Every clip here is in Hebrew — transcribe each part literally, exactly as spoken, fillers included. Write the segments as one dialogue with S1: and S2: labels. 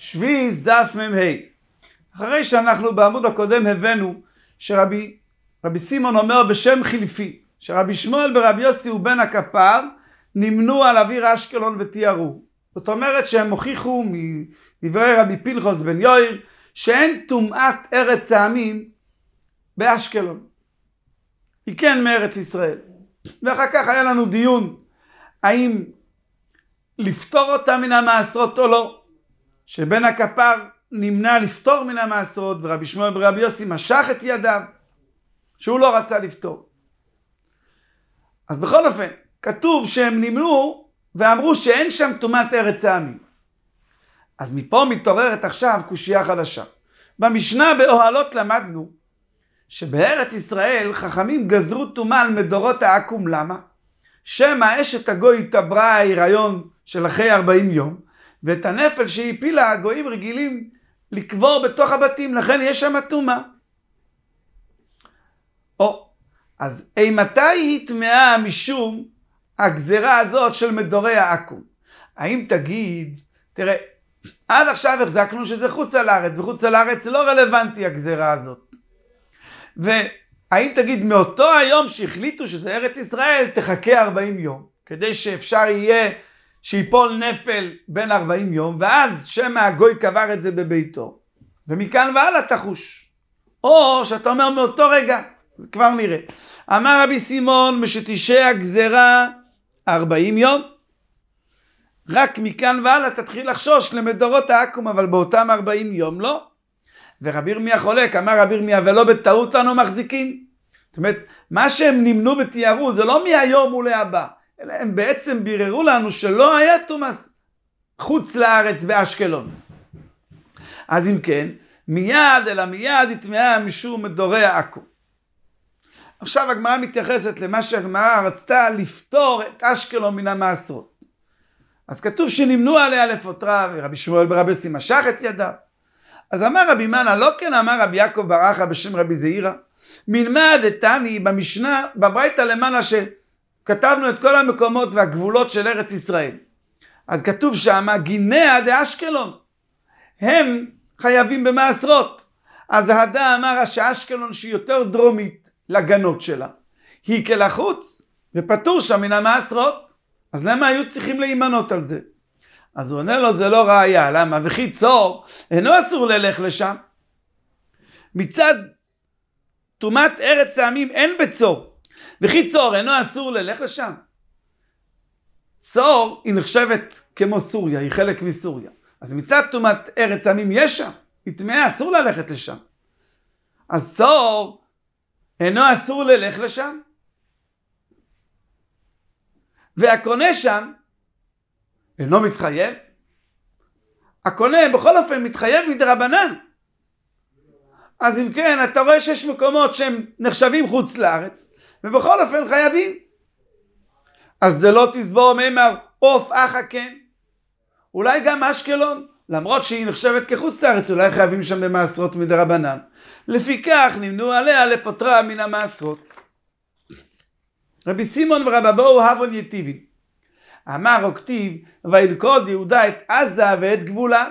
S1: שביס דף מ"ה. אחרי שאנחנו בעמוד הקודם הבאנו שרבי רבי סימון אומר בשם חילפי, שרבי שמואל ברבי יוסי ובן הכפר נמנו על אוויר אשקלון ותיארו. זאת אומרת שהם הוכיחו מדברי רבי פנחס בן יאיר שאין טומאת ארץ העמים באשקלון, היא כן מארץ ישראל. ואחר כך היה לנו דיון האם לפתור אותה מן המעשרות או לא, שבן הכפר נמנע לפתור מן המעשרות ורבי שמואל ברבי יוסי משך את ידיו שהוא לא רצה לפתור. אז בכל אופן כתוב שהם נמנעו ואמרו שאין שם טומאת ארץ העמים. אז מפה מתעוררת עכשיו קושייה חדשה. במשנה באוהלות למדנו שבארץ ישראל חכמים גזרו טומאה על מדורות העכו"ם. למה? שמא אשת הגוי התעברה ההיריון של אחרי ארבעים יום, ואת הנפל שהיא הפילה הגויים רגילים לקבור בתוך הבתים, לכן יש שם טומאה. או, אז אימתי היא טמאה משום הגזרה הזאת של מדורי העכו"ם? האם תגיד, תראה, עד עכשיו החזקנו שזה חוץ על הארץ, וחוץ על הארץ לא רלוונטי הגזרה הזאת. והאם תגיד מאותו היום שהחליטו שזה ארץ ישראל תחכה ארבעים יום, כדי שאפשר יהיה שיפול נפל בין ארבעים יום, ואז שמא הגוי קבר את זה בביתו, ומכאן והלאה תחוש. או שאתה אומר מאותו רגע, זה כבר נראה. אמר רבי סימון משתישי הגזרה ארבעים יום, רק מכאן והלאה תתחיל לחשוש למדורות העכו"ם, אבל באותם ארבעים יום לא. ורבי ירמיה חולק, אמר רבי ירמיה ולא בטעות אנו מחזיקים. זאת אומרת, מה שהם נמנו ותיארו זה לא מהיום ולהבא, אלא הם בעצם ביררו לנו שלא היה תומאס חוץ לארץ באשקלון. אז אם כן, מיד אלא מיד התמאה משום מדורי העכו"ם. עכשיו הגמרא מתייחסת למה שהגמרא רצתה לפתור את אשקלון מן המעשרות. אז כתוב שנמנו עליה לפוטרה, ורבי שמואל ברבי יוסי משך את ידיו. אז אמר רבי מנה, לא כן אמר רבי יעקב ברכה בשם רבי זעירא, מלמד דתני במשנה בברייתא למעלה שכתבנו את כל המקומות והגבולות של ארץ ישראל. אז כתוב שם גינאה דאשקלון, הם חייבים במעשרות. אז ההדה אמר שאשקלון שהיא יותר דרומית לגנות שלה, היא כלחוץ ופטור שם מן המעשרות. אז למה היו צריכים להימנות על זה? אז הוא עונה לו, זה לא ראיה. למה? וכי צור אינו אסור ללך לשם. מצד טומאת ארץ העמים אין בצור, וכי צור אינו אסור ללך לשם. צור היא נחשבת כמו סוריה, היא חלק מסוריה. אז מצד טומאת ארץ העמים יש שם, היא טמאה, אסור ללכת לשם. אז צור אינו אסור ללך לשם, והקונה שם אינו מתחייב. הקונה בכל אופן מתחייב מדרבנן. אז אם כן, אתה רואה שיש מקומות שהם נחשבים חוץ לארץ, ובכל אופן חייבים. אז זה לא תסבור מימר עוף אחא כן. אולי גם אשקלון, למרות שהיא נחשבת כחוץ לארץ, אולי חייבים שם במעשרות מדרבנן. לפיכך נמנו עליה לפוטרה מן המעשרות. רבי סימון ורבי אבוהו הבון יתיבין. אמר או כתיב וילכוד יהודה את עזה ואת גבולה.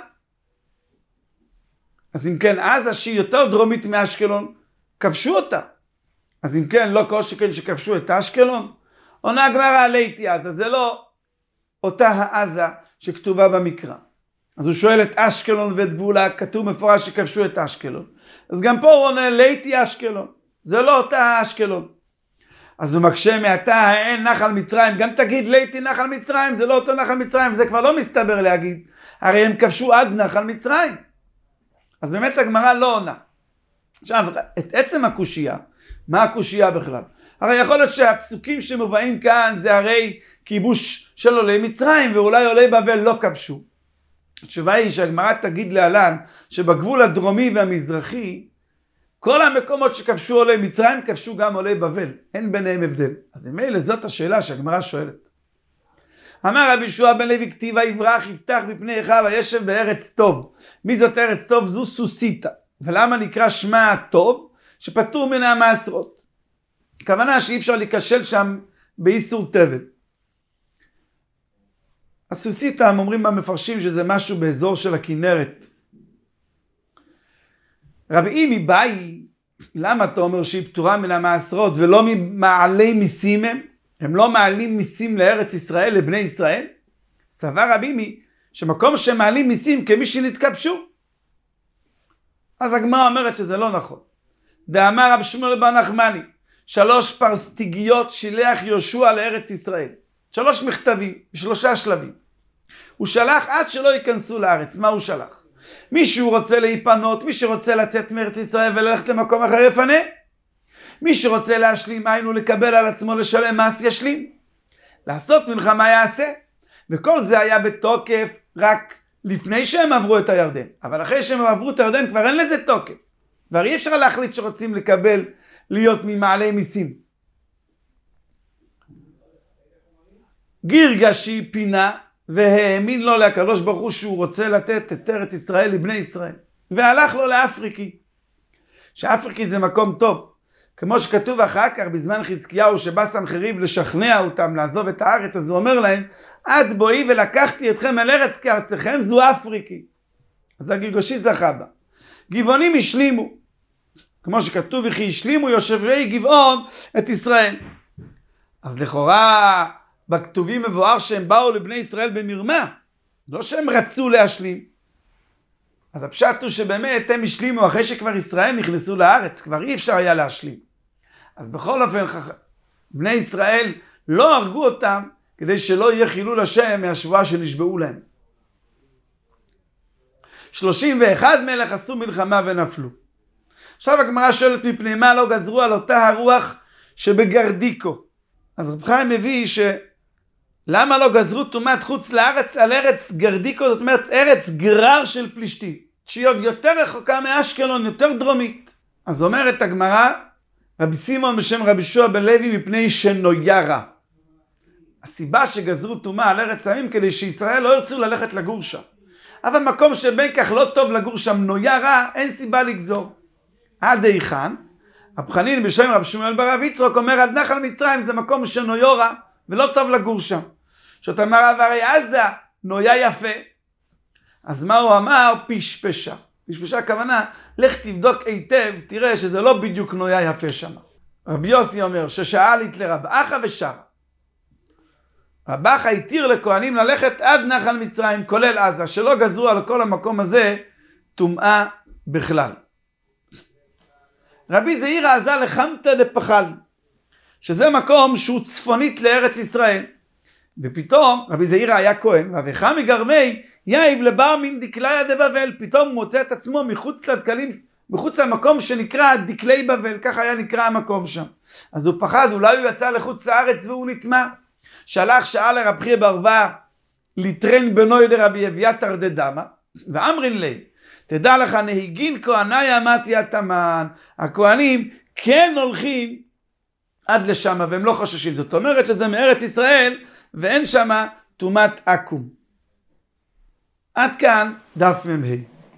S1: אז אם כן, עזה שהיא יותר דרומית מאשקלון, כבשו אותה. אז אם כן, לא כל שכן שכבשו את אשקלון. עונה הגמרא עליתי עזה, זה לא אותה העזה שכתובה במקרא. אז הוא שואל את אשקלון ואת גבולה, כתוב מפורש שכבשו את אשקלון. אז גם פה הוא עונה ליתי אשקלון, זה לא אותה אשקלון. אז הוא מקשה מעתה האין נחל מצרים, גם תגיד ליתי נחל מצרים, זה לא אותו נחל מצרים, זה כבר לא מסתבר להגיד, הרי הם כבשו עד נחל מצרים. אז באמת הגמרא לא עונה. עכשיו, את עצם הקושייה, מה הקושייה בכלל? הרי יכול להיות שהפסוקים שמובאים כאן זה הרי כיבוש של עולי מצרים, ואולי עולי בבל לא כבשו. התשובה היא שהגמרא תגיד להלן, שבגבול הדרומי והמזרחי, כל המקומות שכבשו עולי מצרים, כבשו גם עולי בבל. אין ביניהם הבדל. אז מילא זאת השאלה שהגמרא שואלת. אמר רבי יהושע בן לוי כתיבה יברח יפתח בפני אחיו וישב בארץ טוב. מי זאת ארץ טוב? זו סוסיתא. ולמה נקרא שמה טוב? שפטור מן המעשרות. הכוונה שאי אפשר להיכשל שם באיסור תבל. הסוסיתם אומרים במפרשים שזה משהו באזור של הכנרת. רבי אימי באי, למה אתה אומר שהיא פטורה מן המעשרות ולא ממעלי מיסים הם? הם לא מעלים מיסים לארץ ישראל, לבני ישראל? סבר רבי אימי שמקום שמעלים מיסים כמי שנתכבשו. אז הגמרא אומרת שזה לא נכון. דאמר רב שמואל בר נחמני, שלוש פרסטיגיות שילח יהושע לארץ ישראל. שלוש מכתבים, בשלושה שלבים. הוא שלח עד שלא ייכנסו לארץ. מה הוא שלח? מישהו רוצה להיפנות, מי שרוצה לצאת מארץ ישראל וללכת למקום אחר יפנה. מי שרוצה להשלים, היינו לקבל על עצמו לשלם מס ישלים. לעשות מלחמה יעשה. וכל זה היה בתוקף רק לפני שהם עברו את הירדן. אבל אחרי שהם עברו את הירדן כבר אין לזה תוקף. כבר אי אפשר להחליט שרוצים לקבל להיות ממעלי מיסים. גירגשי פינה והאמין לו לקדוש ברוך הוא שהוא רוצה לתת את ארץ ישראל לבני ישראל. והלך לו לאפריקי. שאפריקי זה מקום טוב. כמו שכתוב אחר כך בזמן חזקיהו שבא סנחריב לשכנע אותם לעזוב את הארץ, אז הוא אומר להם, עד בואי ולקחתי אתכם אל ארץ כארצכם, זו אפריקי. אז הגירגשי זכה בה. גבעונים השלימו. כמו שכתוב, וכי השלימו יושבי גבעון את ישראל. אז לכאורה בכתובים מבואר שהם באו לבני ישראל במרמה. לא שהם רצו להשלים. אז הפשט הוא שבאמת הם השלימו אחרי שכבר ישראל נכנסו לארץ, כבר אי אפשר היה להשלים. אז בכל אופן, בני ישראל לא הרגו אותם כדי שלא יהיה חילול השם מהשבועה שנשבעו להם. שלושים ואחד מלך עשו מלחמה ונפלו. עכשיו הגמרא שואלת מפני מה לא גזרו על אותה הרוח שבגרדיקו. אז רב חיים מביא שלמה לא גזרו טומאת חוץ לארץ על ארץ גרדיקו, זאת אומרת ארץ גרר של פלישתים, שהיא עוד יותר רחוקה מאשקלון, יותר דרומית. אז אומרת הגמרא, רבי סימון בשם רבי יהושע בן לוי מפני שנוירה. הסיבה שגזרו טומאה על ארץ עמים כדי שישראל לא ירצו ללכת לגור שם. אבל מקום שבין כך לא טוב לגור שם נוירה, אין סיבה לגזור. עד היכן? רב חנין בשם רב שמואל בר רב יצחק אומר עד נחל מצרים זה מקום שנוירה ולא טוב לגור שם. שאתה אמר הרי עזה נויה יפה. אז מה הוא אמר? פשפשה. פשפשה הכוונה, לך תבדוק היטב, תראה שזה לא בדיוק נויה יפה שם. רבי יוסי אומר ששאלית לרב אחא ושרה. רב אחא התיר לכהנים ללכת עד נחל מצרים, כולל עזה, שלא גזרו על כל המקום הזה טומאה בכלל. רבי זעיר עזה לחמתא דפחל, שזה מקום שהוא צפונית לארץ ישראל. ופתאום רבי זעיר היה כהן, ואביך מגרמי יאיב לבר מן דקליה דבבל, פתאום הוא מוצא את עצמו מחוץ לדקלים, מחוץ למקום שנקרא דקלי בבל, ככה היה נקרא המקום שם. אז הוא פחד, אולי הוא יצא לחוץ לארץ והוא נטמע. שלח שאל לרב חייא בר אבוה ליטרן בנוי לרבי אביתר דדמה, ואמרין לי, תדע לך נהיגין כהנאי אמתי התמן, הכהנים כן הולכים עד לשם והם לא חוששים. זאת אומרת שזה מארץ ישראל ואין שם טומאת עכו"ם. עד כאן דף מ"ה.